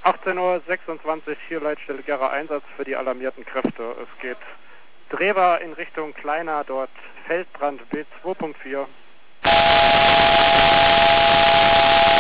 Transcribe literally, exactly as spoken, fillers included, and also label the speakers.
Speaker 1: achtzehn Uhr sechsundzwanzig, hier leitstelligerer Einsatz für die alarmierten Kräfte. Es geht Drehbar in Richtung Kleiner, dort Feldbrand B zwei Punkt vier.